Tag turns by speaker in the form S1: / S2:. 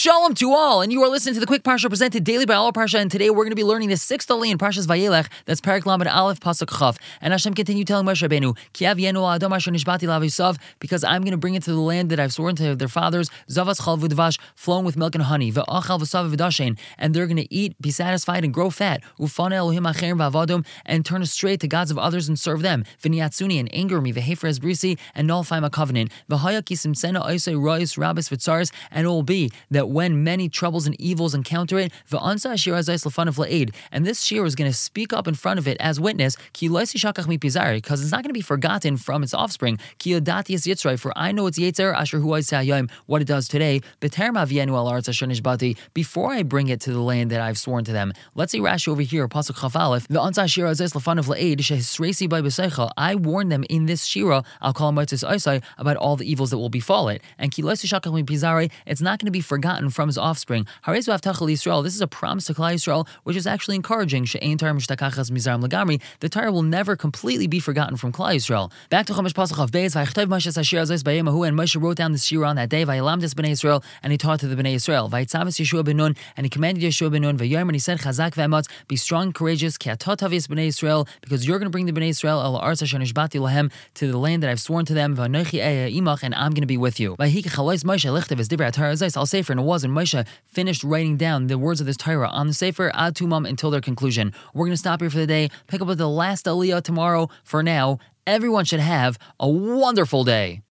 S1: Shalom to all, and you are listening to the Quick Parsha presented daily by All Parsha, and today we're going to be learning the 6th aliyah in Parshas Vayelech, that's Perek Lamed Aleph Pasuk Chaf. And Hashem continued telling Moshe Rabbeinu, Ki avienu ha'adam asher nishbati lav, because I'm going to bring it to the land that I've sworn to their fathers, Zavas chal v'dvash, flowing with milk and honey, V'achal v'sav v'dashen, and they're going to eat, be satisfied, and grow fat, Ufana Elohim acherim v'avadum, and turn astray to gods of others and serve them, V'niatsuni, and anger me, V'hefer esbrisi, and nullify my covenant, V'haya ki simsena oisei rois rabis v'tzaris, and it will be that when many troubles and evils encounter it, and this shir is going to speak up in front of it as witness, because it's not going to be forgotten from its offspring. For I know its yetzer asher hu hayom, what it does today, before I bring it to the land that I've sworn to them. Let's see Rashi over here, Pasuk Chaf Aleph. I warned them in this shira, I'll call about all the evils that will befall it. And it's not going to be forgotten from his offspring. This is a promise to Klal Yisrael, which is actually encouraging. The Torah will never completely be forgotten from Klal Yisrael. Back to Chumash Pasuk of Beis, and Moshe wrote down the shira on that day, Bnei Yisrael, and he taught to the Bnei Yisrael. And he commanded Yeshua ben Nun, and he said, Chazak ve'ematz, be strong and courageous, Bnei Yisrael, because you're going to bring the Bnei Yisrael to the land that I've sworn to them, and I'm going to be with you. I'll say for, and it was, and Moshe finished writing down the words of this Torah on the Sefer ad tumam until their conclusion. We're going to stop here for the day, pick up with the last aliyah tomorrow. For now, everyone should have a wonderful day.